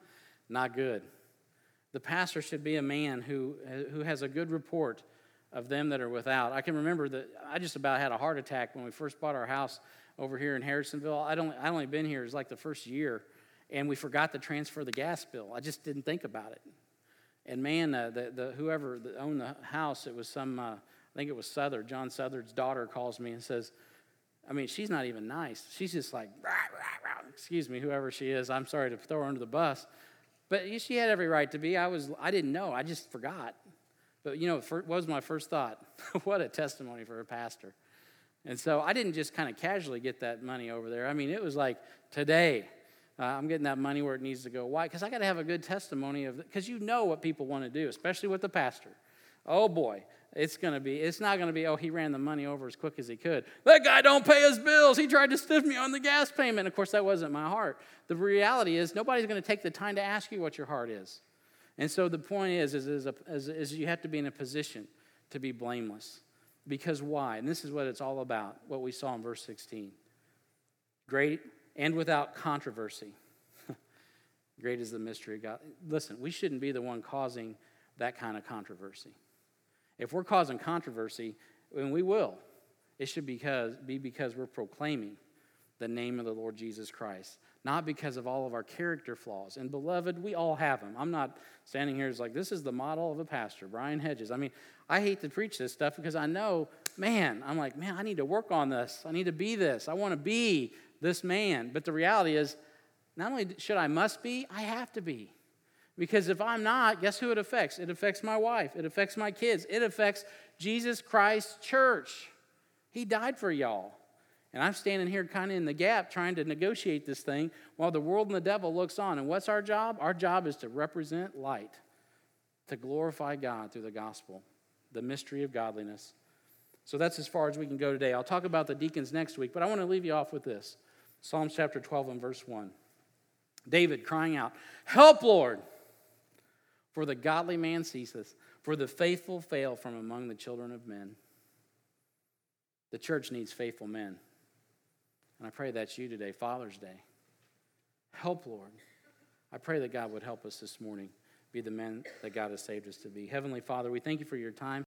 not good. The pastor should be a man who who has a good report of them that are without. I can remember that I just about had a heart attack when we first bought our house over here in Harrisonville. I'd only, I'd only been here, it was like the first year, and we forgot to transfer the gas bill. I just didn't think about it. And man, uh, the, the whoever owned the house, it was some, uh, I think it was Southard, John Southard's daughter calls me and says, I mean, she's not even nice. She's just like, rah, rah, rah. Excuse me, whoever she is. I'm sorry to throw her under the bus. But she had every right to be. I was, I didn't know. I just forgot. But, you know, what was my first thought? What a testimony for a pastor. And so I didn't just kind of casually get that money over there. I mean, it was like, today, uh, I'm getting that money where it needs to go. Why? Because I got to have a good testimony of, because you know what people want to do, especially with the pastor. Oh, boy. It's going to be, it's not going to be, oh, he ran the money over as quick as he could. That guy don't pay his bills. He tried to stiff me on the gas payment. Of course, that wasn't my heart. The reality is nobody's going to take the time to ask you what your heart is. And so the point is, is, is, a, is, is you have to be in a position to be blameless. Because why? And this is what it's all about, what we saw in verse sixteen. Great and without controversy. Great is the mystery of God. Listen, we shouldn't be the one causing that kind of controversy. If we're causing controversy, and we will, it should because, be because we're proclaiming the name of the Lord Jesus Christ, not because of all of our character flaws. And beloved, we all have them. I'm not standing here as like, this is the model of a pastor, Brian Hedges. I mean, I hate to preach this stuff because I know, man, I'm like, man, I need to work on this. I need to be this. I want to be this man. But the reality is, not only should I must be, I have to be. Because if I'm not, guess who it affects? It affects my wife. It affects my kids. It affects Jesus Christ's church. He died for y'all. And I'm standing here kind of in the gap trying to negotiate this thing while the world and the devil looks on. And what's our job? Our job is to represent light, to glorify God through the gospel, the mystery of godliness. So that's as far as we can go today. I'll talk about the deacons next week, but I want to leave you off with this. Psalms chapter twelve and verse one. David crying out, "Help, Lord! For the godly man ceaseth, for the faithful fail from among the children of men." The church needs faithful men. And I pray that's you today, Father's Day. Help, Lord. I pray that God would help us this morning be the men that God has saved us to be. Heavenly Father, we thank you for your time.